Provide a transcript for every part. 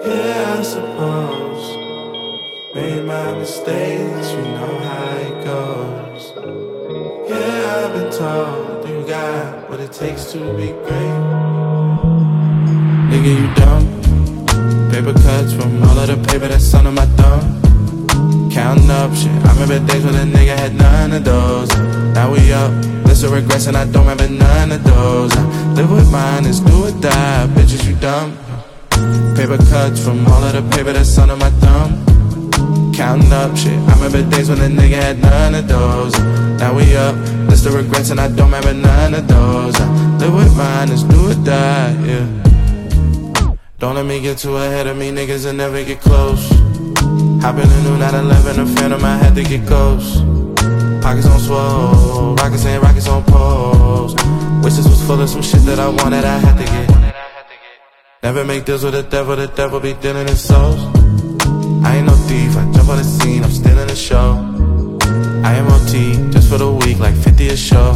Yeah, I suppose. Made my mistakes, you know how it goes. Yeah, I've been told you got what it takes to be great. Nigga, you dumb. Paper cuts from all of the paper that's under my thumb. Counting up shit, I remember days when a nigga had none of those. Now we up, list of regrets and I don't remember none of those. I live with mine, it's do or die, bitches you dumb. Paper cuts from all of the paper that's under my thumb. Counting up shit, I remember days when a nigga had none of those. Now we up, list of regrets and I don't remember none of those. I live with mine, it's do or die, yeah. Don't let me get too ahead of me, niggas will never get close. Hop in a new 911, a phantom, I had to get ghost. Pockets on swole, rockets and rockets on poles. Wishes was full of some shit that I wanted, I had to get. Never make deals with the devil be dealing in souls. I ain't no thief, I jump on the scene, I'm still in the show. I am OT, just for the week, like 50 a show.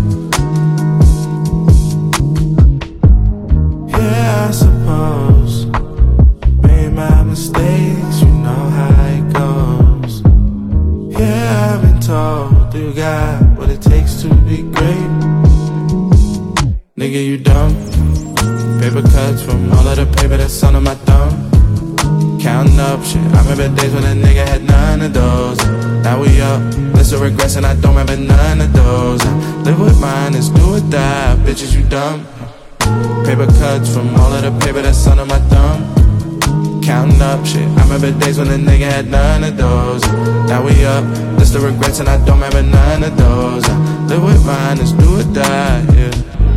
Yeah, I suppose. Made my mistakes, you know how it goes. Yeah, I've been told you got what it takes to be great. Nigga, you dumb. Paper cuts from all of the paper that's under my thumb. Counting up shit, I remember days when a nigga had none of those. Now we up, list of regrets and I don't remember none of those. I live with mine, it's do or die, bitches you dumb. Paper cuts from all of the paper that's under my thumb. Counting up shit, I remember days when a nigga had none of those. Now we up, list of regrets and I don't remember none of those. I live with mine, it's do or die, yeah.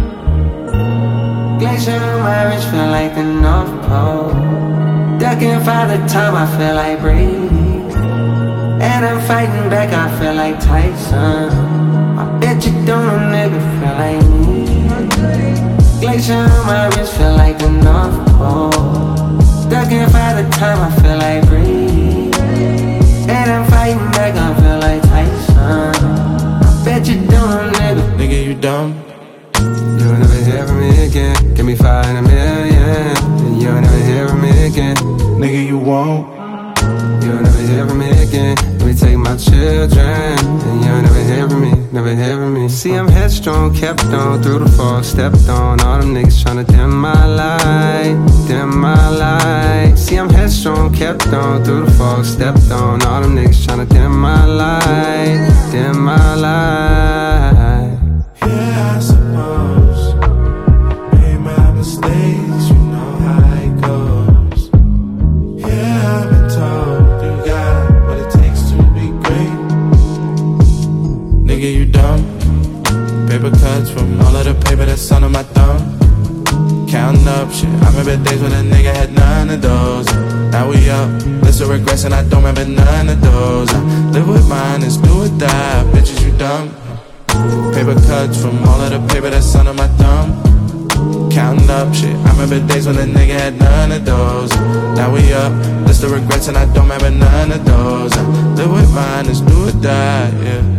Glacier on my wrist feel like the North Pole. Ducking Father Time, I feel like Brady. And I'm fighting back, I feel like Tyson. I bet you don't know nigga feel like me. Glacier on my wrist feel like the North Pole. Ducking Father Time, I feel like Brady. And I'm fighting back, I feel like Tyson. I bet you don't know nigga. Nigga, you dumb. You'll never hear from me again. Give me 5 in a million, and you'll never hear from me again. Nigga, you won't. You'll never hear from me again. Let me take my children, and you'll never hear from me, never hear from me. See, I'm headstrong, kept on through the fall, stepped on. All them niggas tryna dim my light, dim my light. See, I'm headstrong, kept on through the fall, stepped on. All them niggas tryna dim my light, dim my light. Yeah, I suppose. Made my mistakes, you know how it goes. Yeah, I've been told you got what it takes to be great. Nigga, you dumb. Paper cuts from all of the paper that's under my thumb. Counting up shit, I remember days when a nigga had none of those. Now we up, list of regrets and I don't remember none of those. I live with mine, it's do or die, bitches you dumb. Paper cuts from all of the paper that's under my thumb. Counting up shit, I remember days when a nigga had none of those. Now we up, list of regrets and I don't remember none of those. I live with mine, it's do or die, yeah.